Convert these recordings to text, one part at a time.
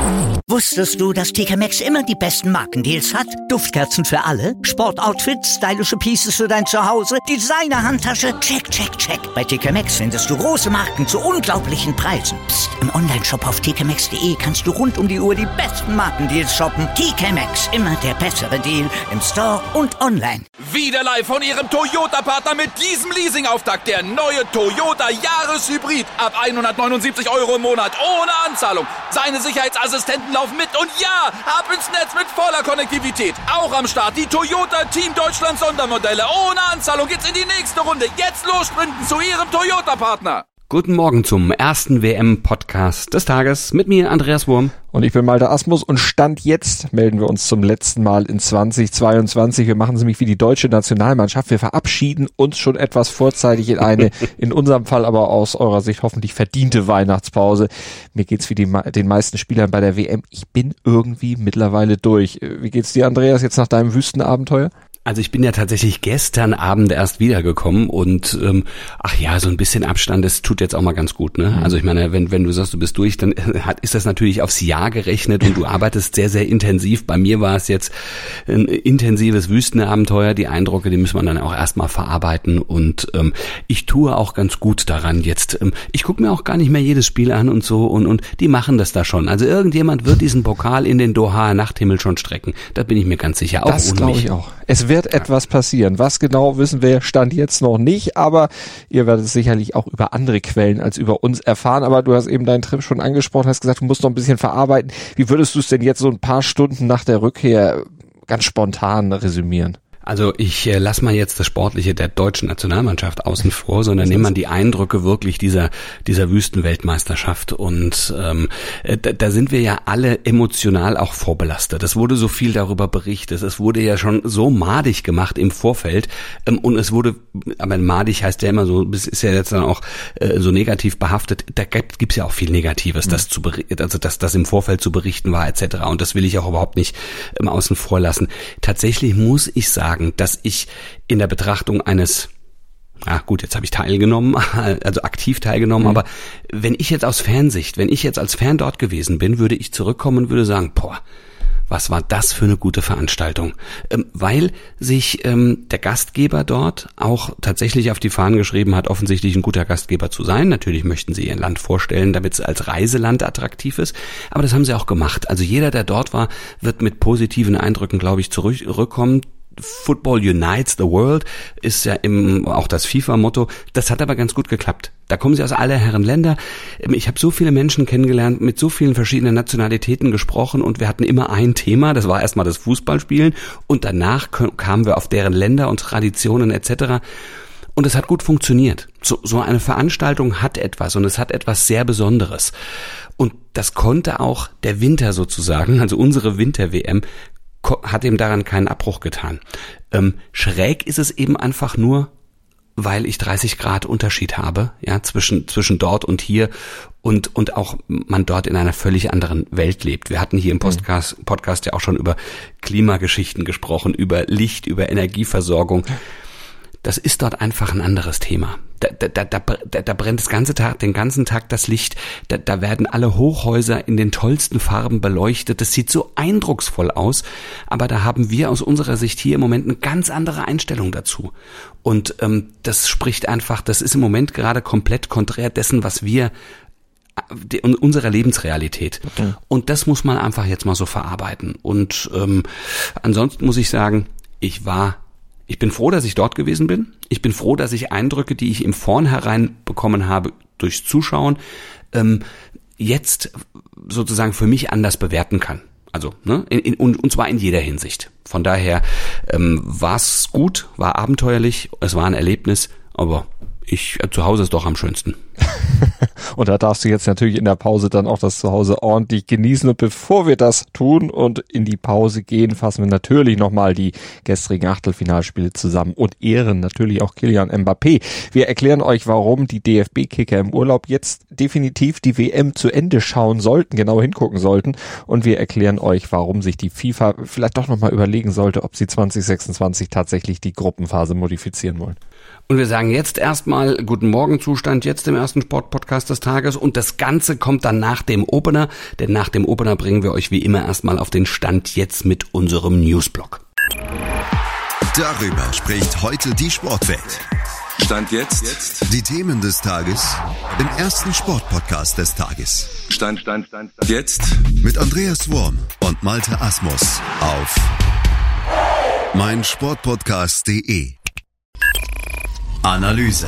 Wusstest du, dass TK Maxx immer die besten Markendeals hat? Duftkerzen für alle, Sportoutfits, stylische Pieces für dein Zuhause, Designer-Handtasche, check, check, check. Bei TK Maxx findest du große Marken zu unglaublichen Preisen. Psst. Im Onlineshop auf tkmaxx.de kannst du rund um die Uhr die besten Markendeals shoppen. TK Maxx, immer der bessere Deal im Store und online. Wieder live von Ihrem Toyota-Partner mit diesem Leasing-Auftakt. Der neue Toyota Jahreshybrid. Ab 179 € im Monat. Ohne Anzahlung. Seine Sicherheitsassistenten laufen mit. Und ja, ab ins Netz mit voller Konnektivität. Auch am Start die Toyota Team Deutschland Sondermodelle. Ohne Anzahlung geht's in die nächste Runde. Jetzt los sprinten zu Ihrem Toyota-Partner. Guten Morgen zum ersten WM-Podcast des Tages mit mir, Andreas Wurm. Und ich bin Malte Asmus und Stand jetzt melden wir uns zum letzten Mal in 2022. Wir machen es nämlich wie die deutsche Nationalmannschaft. Wir verabschieden uns schon etwas vorzeitig in eine, in unserem Fall aber aus eurer Sicht hoffentlich verdiente Weihnachtspause. Mir geht's wie den meisten Spielern bei der WM. Ich bin irgendwie mittlerweile durch. Wie geht's dir, Andreas, jetzt nach deinem Wüstenabenteuer? Also ich bin ja tatsächlich gestern Abend erst wiedergekommen und so ein bisschen Abstand, das tut jetzt auch mal ganz gut, ne? Also ich meine, wenn du sagst, du bist durch, dann ist das natürlich aufs Jahr gerechnet und du arbeitest sehr, sehr intensiv. Bei mir war es jetzt ein intensives Wüstenabenteuer. Die Eindrücke, die müssen wir dann auch erstmal verarbeiten und ich tue auch ganz gut daran jetzt. Ich gucke mir auch gar nicht mehr jedes Spiel an und so und die machen das da schon. Also irgendjemand wird diesen Pokal in den Doha-Nachthimmel schon strecken. Da bin ich mir ganz sicher. Auch das glaube ich auch. Es wird etwas passieren. Was genau, wissen wir Stand jetzt noch nicht, aber ihr werdet es sicherlich auch über andere Quellen als über uns erfahren. Aber du hast eben deinen Trip schon angesprochen, hast gesagt, du musst noch ein bisschen verarbeiten. Wie würdest du es denn jetzt so ein paar Stunden nach der Rückkehr ganz spontan resümieren? Also ich lasse mal jetzt das Sportliche der deutschen Nationalmannschaft außen vor, sondern nehme man die Eindrücke wirklich dieser Wüstenweltmeisterschaft und da sind wir ja alle emotional auch vorbelastet. Es wurde so viel darüber berichtet, es wurde ja schon so madig gemacht im Vorfeld und es wurde, aber madig heißt ja immer so, ist ja jetzt dann auch so negativ behaftet, da gibt's ja auch viel Negatives, dass das im Vorfeld zu berichten war etc. Und das will ich auch überhaupt nicht außen vor lassen. Tatsächlich muss ich sagen, dass ich in der Betrachtung eines, jetzt habe ich teilgenommen, also aktiv teilgenommen, aber wenn ich jetzt als Fan dort gewesen bin, würde ich zurückkommen und würde sagen, was war das für eine gute Veranstaltung? Weil sich der Gastgeber dort auch tatsächlich auf die Fahnen geschrieben hat, offensichtlich ein guter Gastgeber zu sein. Natürlich möchten sie ihr Land vorstellen, damit es als Reiseland attraktiv ist. Aber das haben sie auch gemacht. Also jeder, der dort war, wird mit positiven Eindrücken, glaube ich, zurückkommen. Football unites the world ist ja auch das FIFA-Motto. Das hat aber ganz gut geklappt. Da kommen sie aus aller Herren Länder. Ich habe so viele Menschen kennengelernt, mit so vielen verschiedenen Nationalitäten gesprochen und wir hatten immer ein Thema, das war erstmal das Fußballspielen und danach kamen wir auf deren Länder und Traditionen etc. Und es hat gut funktioniert. So eine Veranstaltung hat etwas und es hat etwas sehr Besonderes. Und das konnte auch der Winter sozusagen, also unsere Winter-WM, hat ihm daran keinen Abbruch getan. Schräg ist es eben einfach nur, weil ich 30 Grad Unterschied habe, ja, zwischen dort und hier und auch man dort in einer völlig anderen Welt lebt. Wir hatten hier im Podcast ja auch schon über Klimageschichten gesprochen, über Licht, über Energieversorgung. Das ist dort einfach ein anderes Thema. Da brennt den ganzen Tag das Licht. Da werden alle Hochhäuser in den tollsten Farben beleuchtet. Das sieht so eindrucksvoll aus. Aber da haben wir aus unserer Sicht hier im Moment eine ganz andere Einstellung dazu. Und das spricht einfach, das ist im Moment gerade komplett konträr dessen, was wir unserer Lebensrealität. Okay. Und das muss man einfach jetzt mal so verarbeiten. Und ansonsten muss ich sagen, ich bin froh, dass ich dort gewesen bin. Ich bin froh, dass ich Eindrücke, die ich im Vornherein bekommen habe, durchs Zuschauen, jetzt sozusagen für mich anders bewerten kann. Also, und zwar in jeder Hinsicht. Von daher war es gut, war abenteuerlich, es war ein Erlebnis, aber zu Hause ist doch am schönsten. Und da darfst du jetzt natürlich in der Pause dann auch das Zuhause ordentlich genießen. Und bevor wir das tun und in die Pause gehen, fassen wir natürlich nochmal die gestrigen Achtelfinalspiele zusammen und ehren natürlich auch Kylian Mbappé. Wir erklären euch, warum die DFB-Kicker im Urlaub jetzt definitiv die WM zu Ende schauen sollten, genau hingucken sollten. Und wir erklären euch, warum sich die FIFA vielleicht doch nochmal überlegen sollte, ob sie 2026 tatsächlich die Gruppenphase modifizieren wollen. Und wir sagen jetzt erstmal guten Morgen, Zustand jetzt im ersten Sportpodcast des Tages und das Ganze kommt dann nach dem Opener, denn nach dem Opener bringen wir euch wie immer erstmal auf den Stand jetzt mit unserem Newsblock. Darüber spricht heute die Sportwelt. Stand jetzt. Die Themen des Tages im ersten Sportpodcast des Tages. Stand jetzt. Mit Andreas Worm und Malte Asmus auf meinsportpodcast.de. Analyse.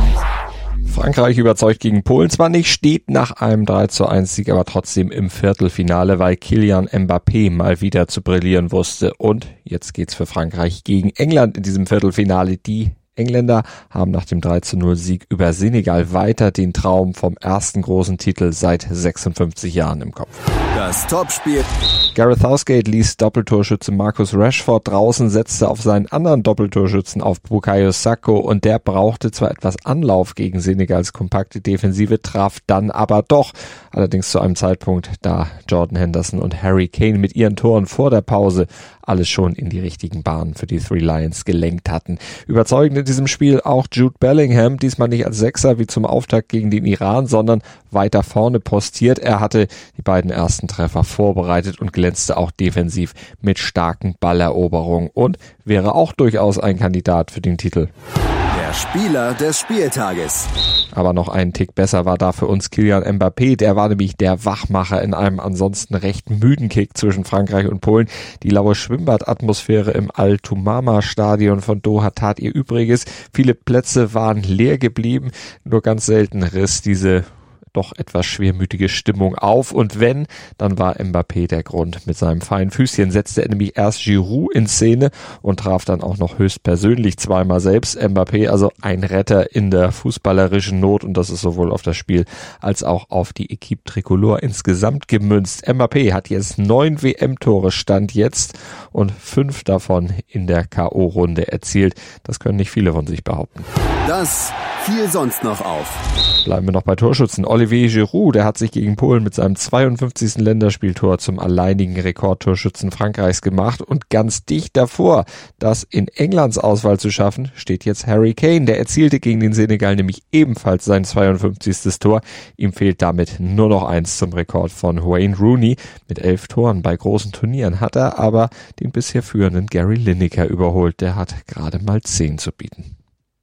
Frankreich überzeugt gegen Polen zwar nicht, steht nach einem 3:1-Sieg aber trotzdem im Viertelfinale, weil Kylian Mbappé mal wieder zu brillieren wusste. Und jetzt geht's für Frankreich gegen England in diesem Viertelfinale. Die Engländer haben nach dem 3:0-Sieg über Senegal weiter den Traum vom ersten großen Titel seit 56 Jahren im Kopf. Das Topspiel. Gareth Southgate ließ Doppeltorschütze Marcus Rashford draußen, setzte auf seinen anderen Doppeltorschützen auf Bukayo Saka und der brauchte zwar etwas Anlauf gegen Senegals kompakte Defensive, traf dann aber doch. Allerdings zu einem Zeitpunkt, da Jordan Henderson und Harry Kane mit ihren Toren vor der Pause alles schon in die richtigen Bahnen für die Three Lions gelenkt hatten. Überzeugend in diesem Spiel auch Jude Bellingham, diesmal nicht als Sechser wie zum Auftakt gegen den Iran, sondern weiter vorne postiert. Er hatte die beiden ersten Treffer vorbereitet und glänzte auch defensiv mit starken Balleroberungen und wäre auch durchaus ein Kandidat für den Titel. Der Spieler des Spieltages. Aber noch einen Tick besser war da für uns Kylian Mbappé. Der war nämlich der Wachmacher in einem ansonsten recht müden Kick zwischen Frankreich und Polen. Die laue Schwimmbadatmosphäre im Al-Tumama-Stadion von Doha tat ihr Übriges. Viele Plätze waren leer geblieben. Nur ganz selten riss diese doch etwas schwermütige Stimmung auf und wenn, dann war Mbappé der Grund. Mit seinem feinen Füßchen setzte er nämlich erst Giroud in Szene und traf dann auch noch höchstpersönlich zweimal selbst. Mbappé, also ein Retter in der fußballerischen Not und das ist sowohl auf das Spiel als auch auf die Equipe Tricolore insgesamt gemünzt. Mbappé hat jetzt 9 WM-Tore Stand jetzt und 5 davon in der K.O.-Runde erzielt. Das können nicht viele von sich behaupten. Das fiel sonst noch auf. Bleiben wir noch bei Torschützen. Olivier Giroud, der hat sich gegen Polen mit seinem 52. Länderspieltor zum alleinigen Rekordtorschützen Frankreichs gemacht und ganz dicht davor, das in Englands Auswahl zu schaffen, steht jetzt Harry Kane. Der erzielte gegen den Senegal nämlich ebenfalls sein 52. Tor. Ihm fehlt damit nur noch eins zum Rekord von Wayne Rooney. Mit 11 Toren bei großen Turnieren hat er aber den bisher führenden Gary Lineker überholt. Der hat gerade mal 10 zu bieten.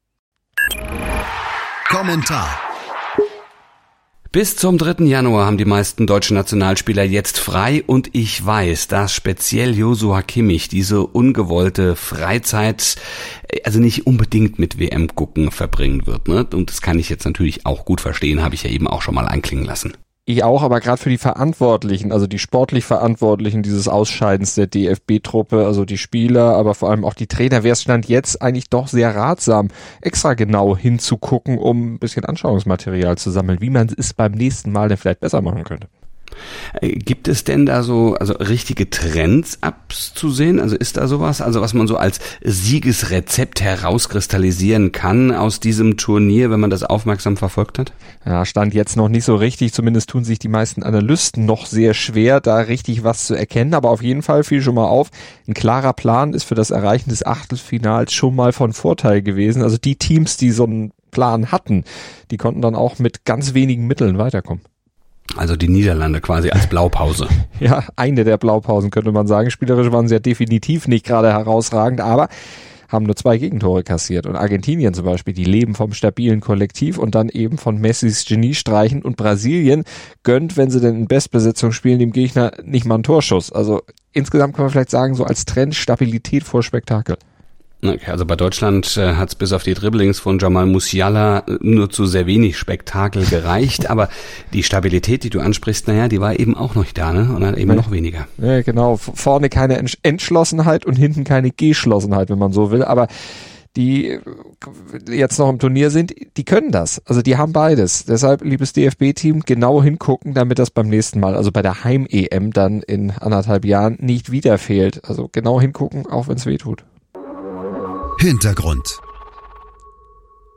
Kommentar. Bis zum 3. Januar haben die meisten deutschen Nationalspieler jetzt frei und ich weiß, dass speziell Joshua Kimmich diese ungewollte Freizeit also nicht unbedingt mit WM gucken verbringen wird, ne? Und das kann ich jetzt natürlich auch gut verstehen, habe ich ja eben auch schon mal anklingen lassen. Ich auch, aber gerade für die Verantwortlichen, also die sportlich Verantwortlichen dieses Ausscheidens der DFB-Truppe, also die Spieler, aber vor allem auch die Trainer, wäre es Stand jetzt eigentlich doch sehr ratsam, extra genau hinzugucken, um ein bisschen Anschauungsmaterial zu sammeln, wie man es beim nächsten Mal denn vielleicht besser machen könnte. Gibt es denn da so richtige Trends abzusehen? Also ist da sowas, also was man so als Siegesrezept herauskristallisieren kann aus diesem Turnier, wenn man das aufmerksam verfolgt hat? Ja, Stand jetzt noch nicht so richtig, zumindest tun sich die meisten Analysten noch sehr schwer, da richtig was zu erkennen, aber auf jeden Fall fiel schon mal auf, ein klarer Plan ist für das Erreichen des Achtelfinals schon mal von Vorteil gewesen. Also die Teams, die so einen Plan hatten, die konnten dann auch mit ganz wenigen Mitteln weiterkommen. Also die Niederlande quasi als Blaupause. Ja, eine der Blaupausen könnte man sagen. Spielerisch waren sie ja definitiv nicht gerade herausragend, aber haben nur 2 Gegentore kassiert. Und Argentinien zum Beispiel, die leben vom stabilen Kollektiv und dann eben von Messis Geniestreichen. Und Brasilien gönnt, wenn sie denn in Bestbesetzung spielen, dem Gegner nicht mal einen Torschuss. Also insgesamt kann man vielleicht sagen, so als Trend Stabilität vor Spektakel. Okay, also bei Deutschland hat es bis auf die Dribblings von Jamal Musiala nur zu sehr wenig Spektakel gereicht, aber die Stabilität, die du ansprichst, naja, die war eben auch noch nicht da, ne? Und eben noch weniger. Ja, genau. Vorne keine Entschlossenheit und hinten keine Geschlossenheit, wenn man so will, aber die jetzt noch im Turnier sind, die können das. Also die haben beides. Deshalb, liebes DFB-Team, genau hingucken, damit das beim nächsten Mal, also bei der Heim-EM dann in 1,5 Jahren nicht wieder fehlt. Also genau hingucken, auch wenn es weh tut. Hintergrund.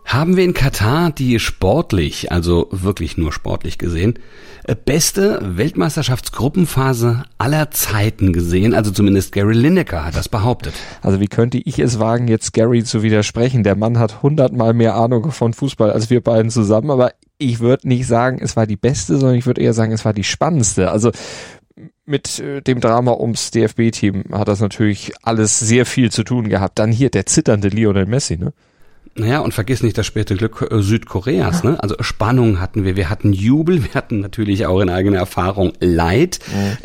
Haben wir in Katar die sportlich, also wirklich nur sportlich gesehen, beste Weltmeisterschaftsgruppenphase aller Zeiten gesehen? Also zumindest Gary Lineker hat das behauptet. Also wie könnte ich es wagen, jetzt Gary zu widersprechen? Der Mann hat 100-mal mehr Ahnung von Fußball als wir beiden zusammen, aber ich würde nicht sagen, es war die beste, sondern ich würde eher sagen, es war die spannendste. Also mit dem Drama ums DFB-Team hat das natürlich alles sehr viel zu tun gehabt. Dann hier der zitternde Lionel Messi, ne? Naja, und vergiss nicht das späte Glück Südkoreas, ne? Also Spannung hatten wir hatten Jubel, wir hatten natürlich auch in eigener Erfahrung Leid,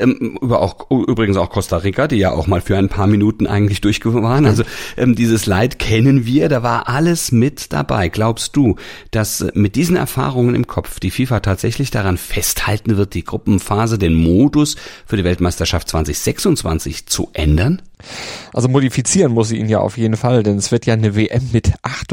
übrigens auch Costa Rica, die ja auch mal für ein paar Minuten eigentlich durch waren, also dieses Leid kennen wir, da war alles mit dabei. Glaubst du, dass mit diesen Erfahrungen im Kopf die FIFA tatsächlich daran festhalten wird, die Gruppenphase, den Modus für die Weltmeisterschaft 2026 zu ändern? Also modifizieren muss sie ihn ja auf jeden Fall, denn es wird ja eine WM mit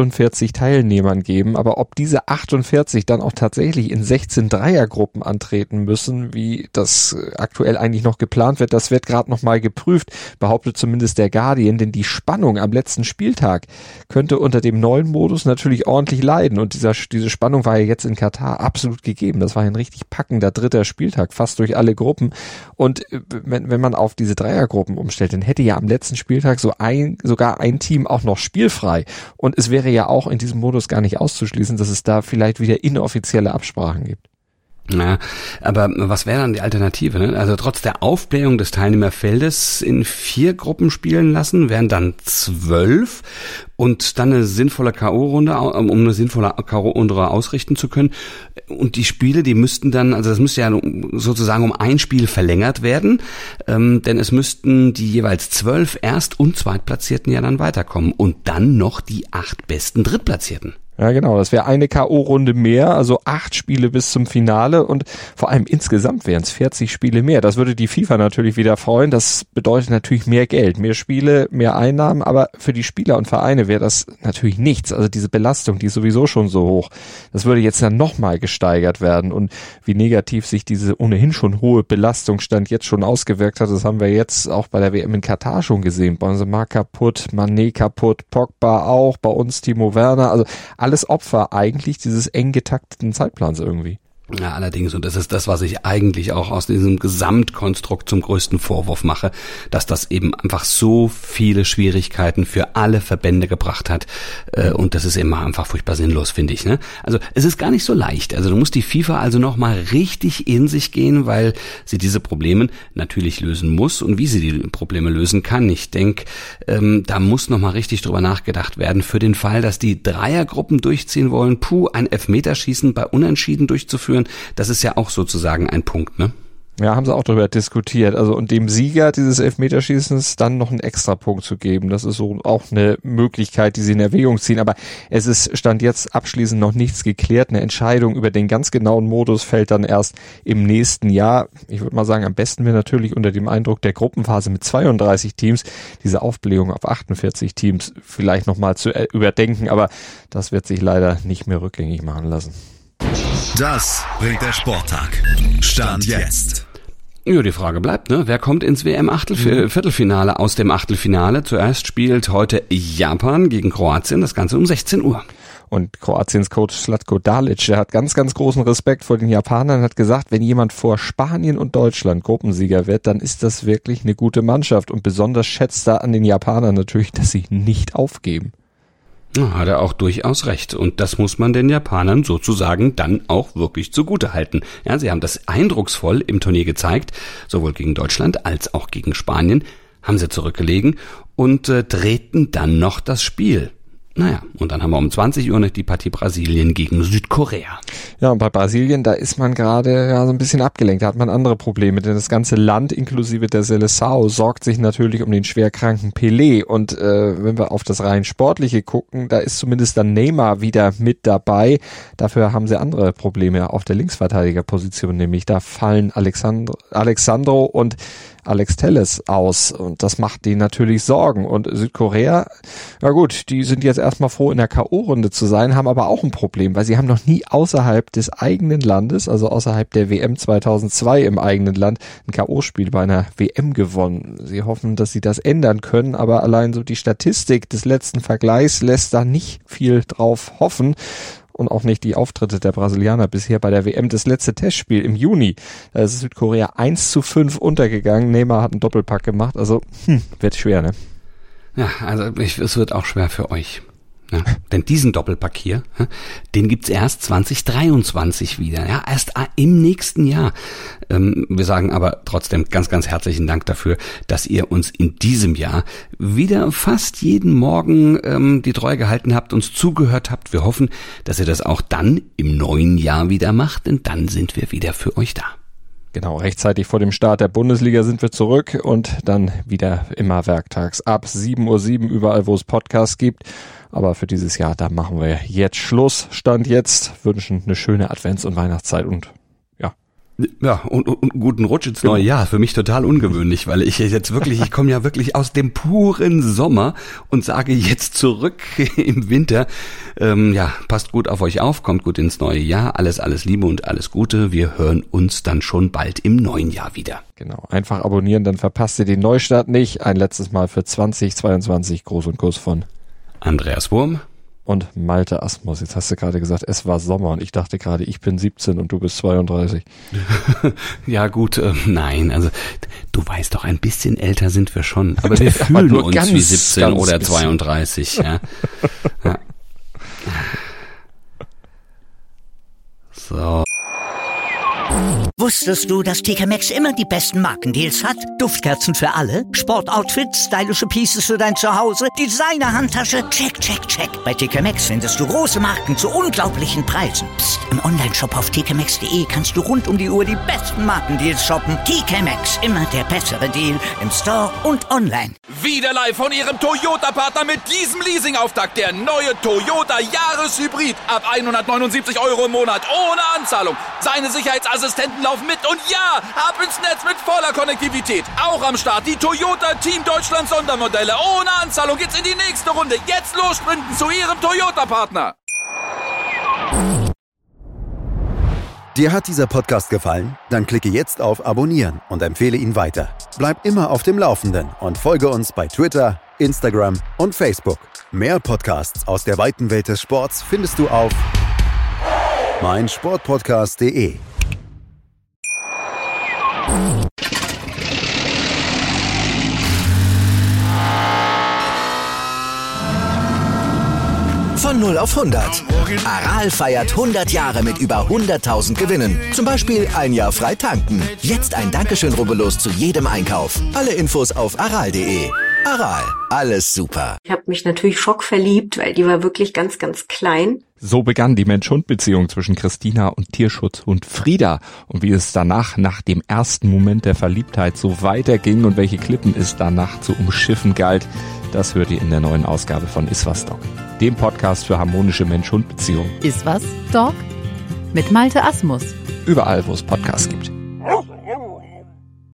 48 Teilnehmern geben, aber ob diese 48 dann auch tatsächlich in 16 Dreiergruppen antreten müssen, wie das aktuell eigentlich noch geplant wird, das wird gerade noch mal geprüft, behauptet zumindest der Guardian, denn die Spannung am letzten Spieltag könnte unter dem neuen Modus natürlich ordentlich leiden und diese Spannung war ja jetzt in Katar absolut gegeben. Das war ein richtig packender dritter Spieltag, fast durch alle Gruppen und wenn man auf diese Dreiergruppen umstellt, dann hätte ja am letzten Spieltag sogar ein Team auch noch spielfrei. Und es wäre ja auch in diesem Modus gar nicht auszuschließen, dass es da vielleicht wieder inoffizielle Absprachen gibt. Ja, aber was wäre dann die Alternative? Ne? Also trotz der Aufblähung des Teilnehmerfeldes in 4 Gruppen spielen lassen, wären dann 12 und dann eine sinnvolle K.O.-Runde, um eine sinnvolle K.O.-Runde ausrichten zu können. Und die Spiele, die müssten dann, also das müsste ja sozusagen um ein Spiel verlängert werden, denn es müssten die jeweils 12 Erst- und Zweitplatzierten ja dann weiterkommen und dann noch die 8 besten Drittplatzierten. Ja, genau. Das wäre eine K.O.-Runde mehr, also 8 Spiele bis zum Finale und vor allem insgesamt wären es 40 Spiele mehr. Das würde die FIFA natürlich wieder freuen. Das bedeutet natürlich mehr Geld, mehr Spiele, mehr Einnahmen, aber für die Spieler und Vereine wäre das natürlich nichts. Also diese Belastung, die ist sowieso schon so hoch. Das würde jetzt dann nochmal gesteigert werden und wie negativ sich diese ohnehin schon hohe Belastungsstand jetzt schon ausgewirkt hat, das haben wir jetzt auch bei der WM in Katar schon gesehen. Benzema kaputt, Mané kaputt, Pogba auch, bei uns Timo Werner, also alles Opfer eigentlich dieses eng getakteten Zeitplans irgendwie. Ja, allerdings, und das ist das, was ich eigentlich auch aus diesem Gesamtkonstrukt zum größten Vorwurf mache, dass das eben einfach so viele Schwierigkeiten für alle Verbände gebracht hat, und das ist immer einfach furchtbar sinnlos, finde ich, ne? Also, es ist gar nicht so leicht. Also, du musst die FIFA also nochmal richtig in sich gehen, weil sie diese Probleme natürlich lösen muss und wie sie die Probleme lösen kann. Ich denke, da muss nochmal richtig drüber nachgedacht werden für den Fall, dass die Dreiergruppen durchziehen wollen, ein Elfmeterschießen bei Unentschieden durchzuführen. Das ist ja auch sozusagen ein Punkt, ne? Ja, haben sie auch darüber diskutiert. Also und dem Sieger dieses Elfmeterschießens dann noch einen Extrapunkt zu geben. Das ist so auch eine Möglichkeit, die sie in Erwägung ziehen. Aber es ist Stand jetzt abschließend noch nichts geklärt. Eine Entscheidung über den ganz genauen Modus fällt dann erst im nächsten Jahr. Ich würde mal sagen, am besten wäre natürlich unter dem Eindruck der Gruppenphase mit 32 Teams diese Aufblähung auf 48 Teams vielleicht nochmal zu überdenken. Aber das wird sich leider nicht mehr rückgängig machen lassen. Das bringt der Sporttag. Stand jetzt. Ja, die Frage bleibt, ne? Wer kommt ins WM-Viertelfinale aus dem Achtelfinale? Zuerst spielt heute Japan gegen Kroatien, das Ganze um 16 Uhr. Und Kroatiens Coach Zlatko Dalic, der hat ganz, ganz großen Respekt vor den Japanern, hat gesagt, wenn jemand vor Spanien und Deutschland Gruppensieger wird, dann ist das wirklich eine gute Mannschaft. Und besonders schätzt er an den Japanern natürlich, dass sie nicht aufgeben. Ja, hat er auch durchaus recht. Und das muss man den Japanern sozusagen dann auch wirklich zugute halten. Ja, sie haben das eindrucksvoll im Turnier gezeigt, sowohl gegen Deutschland als auch gegen Spanien, haben sie zurückgelegen und drehten dann noch das Spiel. Naja, und dann haben wir um 20 Uhr noch die Partie Brasilien gegen Südkorea. Ja, und bei Brasilien, da ist man gerade so ein bisschen abgelenkt, da hat man andere Probleme, denn das ganze Land inklusive der Seleção sorgt sich natürlich um den schwerkranken Pelé und wenn wir auf das rein Sportliche gucken, da ist zumindest dann Neymar wieder mit dabei. Dafür haben sie andere Probleme auf der Linksverteidigerposition, nämlich da fallen Alexandro und Alex Telles aus und das macht denen natürlich Sorgen. Und Südkorea, na gut, die sind jetzt erstmal froh, in der K.O.-Runde zu sein, haben aber auch ein Problem, weil sie haben noch nie außerhalb des eigenen Landes, also außerhalb der WM 2002 im eigenen Land, ein K.O.-Spiel bei einer WM gewonnen. Sie hoffen, dass sie das ändern können, aber allein so die Statistik des letzten Vergleichs lässt da nicht viel drauf hoffen. Und auch nicht die Auftritte der Brasilianer bisher bei der WM. Das letzte Testspiel im Juni, da ist Südkorea 1:5 untergegangen. Neymar hat einen Doppelpack gemacht, also wird schwer, ne? Ja, also es wird auch schwer für euch. Ja, denn diesen Doppelpack hier, den gibt's erst 2023 wieder, ja, erst im nächsten Jahr. Wir sagen aber trotzdem ganz, ganz herzlichen Dank dafür, dass ihr uns in diesem Jahr wieder fast jeden Morgen die Treue gehalten habt, uns zugehört habt. Wir hoffen, dass ihr das auch dann im neuen Jahr wieder macht, denn dann sind wir wieder für euch da. Genau, rechtzeitig vor dem Start der Bundesliga sind wir zurück und dann wieder immer werktags ab 7:07 Uhr überall, wo es Podcasts gibt. Aber für dieses Jahr, da machen wir jetzt Schluss. Stand jetzt, wünschen eine schöne Advents- und Weihnachtszeit und ja. Ja, und guten Rutsch ins neue Jahr. Für mich total ungewöhnlich, weil ich komme ja wirklich aus dem puren Sommer und sage jetzt zurück im Winter. Passt gut auf euch auf, kommt gut ins neue Jahr. Alles Liebe und alles Gute. Wir hören uns dann schon bald im neuen Jahr wieder. Genau, einfach abonnieren, dann verpasst ihr den Neustart nicht. Ein letztes Mal für 2022. Gruß und Kuss von Andreas Wurm und Malte Asmus. Jetzt hast du gerade gesagt, es war Sommer und ich dachte gerade, ich bin 17 und du bist 32. Ja gut, nein, also du weißt doch, ein bisschen älter sind wir schon, aber wir fühlen uns ganz, wie 17 oder 32. Ja. Ja. So. Wusstest du, dass TK Maxx immer die besten Markendeals hat? Duftkerzen für alle, Sportoutfits, stylische Pieces für dein Zuhause, Designer-Handtasche, check, check, check. Bei TK Maxx findest du große Marken zu unglaublichen Preisen. Psst. Im Onlineshop auf tkmaxx.de kannst du rund um die Uhr die besten Markendeals shoppen. TK Maxx, immer der bessere Deal im Store und online. Wieder live von ihrem Toyota-Partner mit diesem Leasing-Auftakt. Der neue Toyota Jahreshybrid. Ab 179 € im Monat ohne Anzahlung. Seine Sicherheitsassistenten laufen mit und ja, ab ins Netz mit voller Konnektivität. Auch am Start die Toyota Team Deutschland Sondermodelle. Ohne Anzahlung geht's in die nächste Runde. Jetzt los sprinten zu ihrem Toyota-Partner. Dir hat dieser Podcast gefallen? Dann klicke jetzt auf Abonnieren und empfehle ihn weiter. Bleib immer auf dem Laufenden und folge uns bei Twitter, Instagram und Facebook. Mehr Podcasts aus der weiten Welt des Sports findest du auf meinsportpodcast.de. Von 0 auf 100. Aral feiert 100 Jahre mit über 100.000 Gewinnen. Zum Beispiel ein Jahr frei tanken. Jetzt ein Dankeschön, rubbellos zu jedem Einkauf. Alle Infos auf aral.de. Aral, alles super. Ich habe mich natürlich schockverliebt, weil die war wirklich ganz, ganz klein. So begann die Mensch-Hund-Beziehung zwischen Christina und Tierschutzhund Frieda. Und wie es danach, nach dem ersten Moment der Verliebtheit, so weiterging und welche Klippen es danach zu umschiffen galt, das hört ihr in der neuen Ausgabe von Iswas Dog, dem Podcast für harmonische Mensch-Hund-Beziehungen. Iswas Dog mit Malte Asmus. Überall, wo es Podcasts gibt.